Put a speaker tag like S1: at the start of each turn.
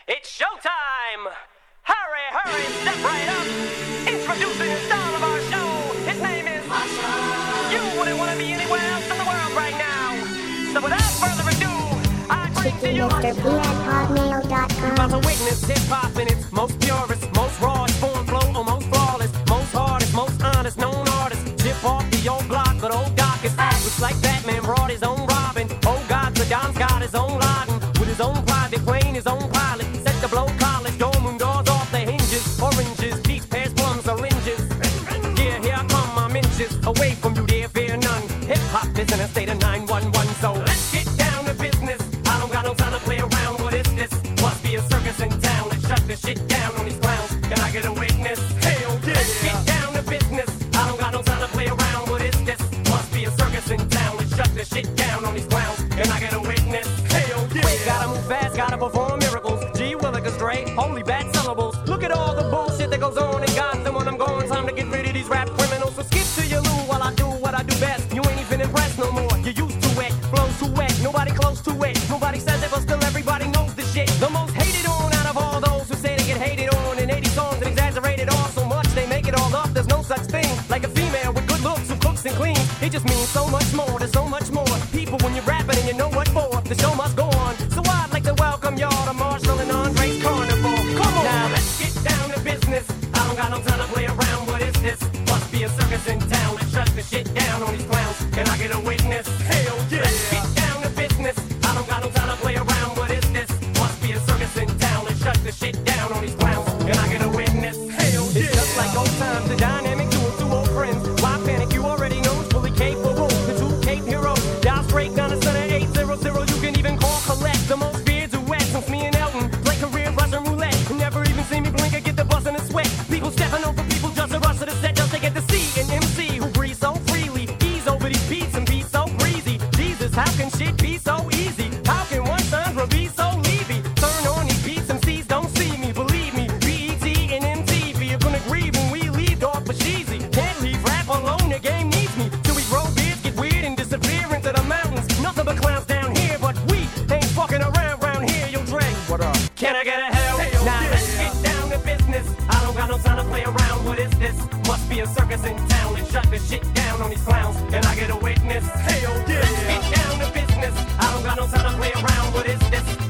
S1: It's showtime! Hurry, step right up! Introducing the star of our show. His name is Marshall. You wouldn't want to be anywhere else in the world right now. So without further ado, I bring to you
S2: MrP@hotmail.com.
S1: about to witness hip-hop in its most purest, most rawest form, flow, or most flawless, most hardest, most honest, known artist. Chip off the old block, but old Doc is looks like Batman brought his own Robin. Oh God, Saddam's got his own Laden. With his own private plane, his own pilot. Set to blow college, dorm doors off the hinges. Oranges, peach, pears, plums, oranges. Yeah, here I come, I'm inches away from you, dear, fear none. Hip-hop is in a state of 911, so let's get down to business. I don't got no time to play around, what is this? Must be a circus in town. Let's shut the shit down on these clowns. Can I get a witness? Hell yeah! Let's get down to business. I don't got no time to play around, what is this? Must be a circus in town. Let's shut the shit down on these clowns. Can I get a witness? Hell yeah! Wait, gotta move fast, gotta perform miracles. Gee Willikers Dre, holy bad syllables. Look at all the bullshit that goes on in Gotham when I'm going. Time to get rid of these rap criminals. So skip to your loo while I do what I do best. You ain't even impressed no more. You used to it, flows too wet. Nobody close to it. Nobody says it, but still everybody knows the shit. The most hated on out of all those who say they get hated on in 80 songs and exaggerated all so much they make it all up. There's no such thing like a female with good looks who cooks and cleans. It just means so much more. There's so much more people when you're rapping and you know what for. The show must go on. So I'd like to welcome y'all to Marshall and Andre's Carnival. Come on now, let's get down to business. I don't got no time to play around. What is this? Must be a circus in town. Let's shut the shit down on these clowns. Can I get a witness? Hell yeah! Let's get down to business. I don't got no time to play around. What is this? Must be a circus in town. Let's shut the shit down on these clowns. Can I get a witness? Hell yeah! It's just like old times, the dynamic duo, two old friends. Why panic? You already know it's fully capable. The two Cape heroes, dial straight down to center 800. You can even call collect the most feared duet since me and Elton play career Russian roulette. You never even see me blink or get the buzz in a sweat. People stepping over people just to rush to the set just to get to see an MC who breathes so freely. Ease over these beats and be so breezy. Jesus, how can shit be so easy? How can one genre be so leavy? Turn on these beats, MCs don't see me. Believe me, BET and MTV are gonna grieve when we leave off for cheesy. Can't leave rap alone, the game needs me. Till we grow beards, get weird and disappear into the mountains. Nothing but clowns down here, but we ain't fucking around here. Yo, Dre, what up? Can I get a hell? Now let's get down to business. I don't got no time to play around. What is this? Must be a circus in town. Let's shut the shit down on these clowns. Can I get a witness? Hell yeah! Let's get down to business. I don't got no time to play around. What is this?